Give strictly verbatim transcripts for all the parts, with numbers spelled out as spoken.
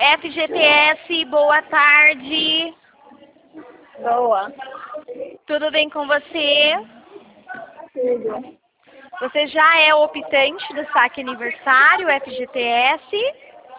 F G T S, boa tarde. Boa. Tudo bem com você? Tudo. Você já é optante do saque aniversário F G T S?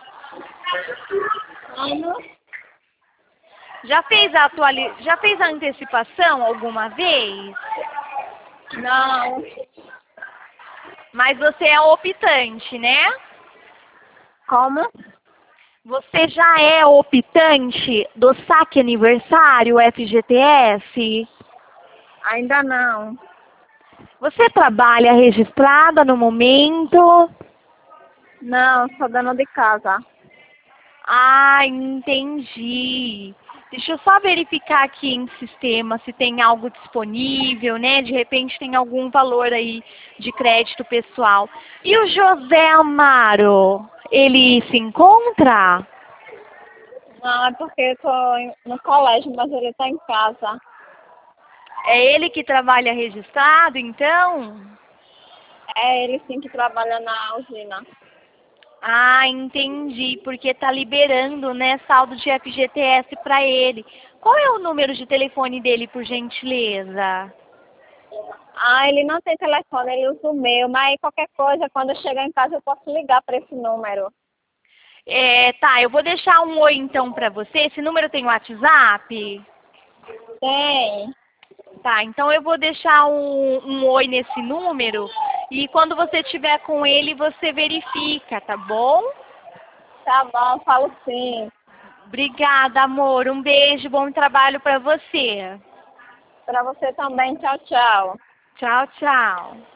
Ano? Já fez a atuali... Já fez a antecipação alguma vez? Não. Mas você é optante, né? Como? Você já é optante do saque aniversário F G T S? Ainda não. Você trabalha registrada no momento? Não, sou dona de casa. Ah, entendi. Deixa eu só verificar aqui em sistema se tem algo disponível, né? De repente tem algum valor aí de crédito pessoal. E o José Amaro, ele se encontra? Não, é porque eu tô no colégio, mas ele tá em casa. É ele que trabalha registrado, então? É ele sim que trabalha na usina. Ah, entendi, porque tá liberando, né, saldo de F G T S para ele. Qual é o número de telefone dele, por gentileza? Ah, ele não tem telefone, ele usa o meu, mas qualquer coisa, quando eu chegar em casa eu posso ligar para esse número. É, tá, eu vou deixar um oi então para você. Esse número tem WhatsApp? Tem. Tá, então eu vou deixar um, um oi nesse número e quando você tiver com ele você verifica, tá bom? Tá bom, falo sim. Obrigada, amor. Um beijo, bom trabalho para você. Para você também, tchau, tchau. Tchau, tchau.